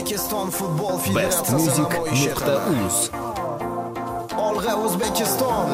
O'zbekiston futbol federatsiyasi namoyish etildi. Olg'a O'zbekiston.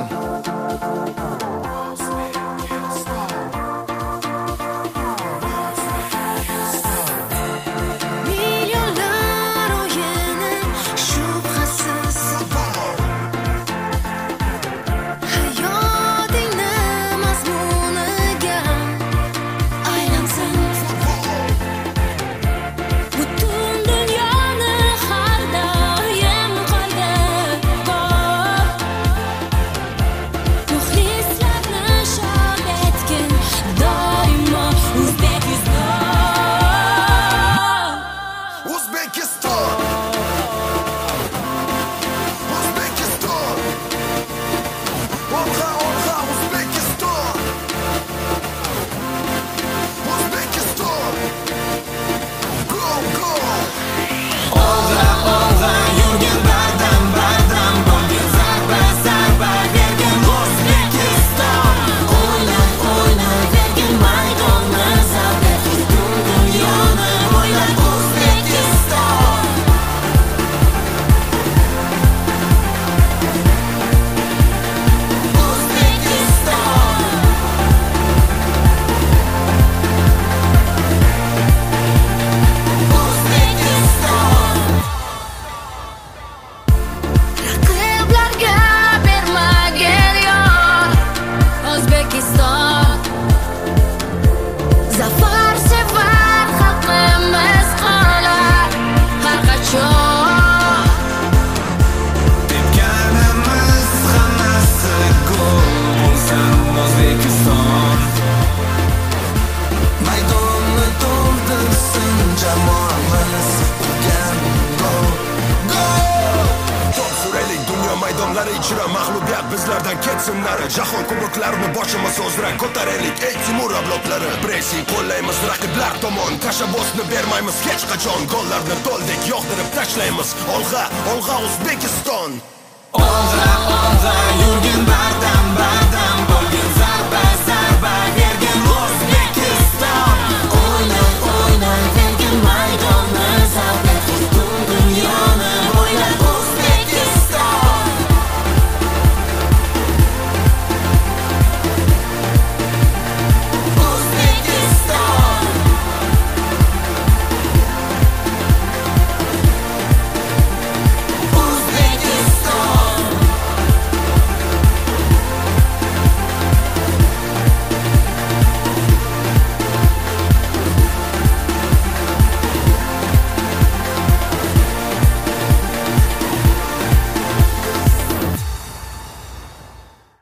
Ichra mag'lubiyat bizlardan ketsinlar. Jahon kuboklarini boshimiz o'zra ko'taraylik ey Timur avlodlari. Pressing qo'llaymiz raqiblar tomon, tashabbusni bermaymiz hech qachon. Gollarni to'ldek yog'dirib tashlaymiz. Olg'a, olg'a O'zbekiston. Olg'a, olg'a yurgin bardam, bardam.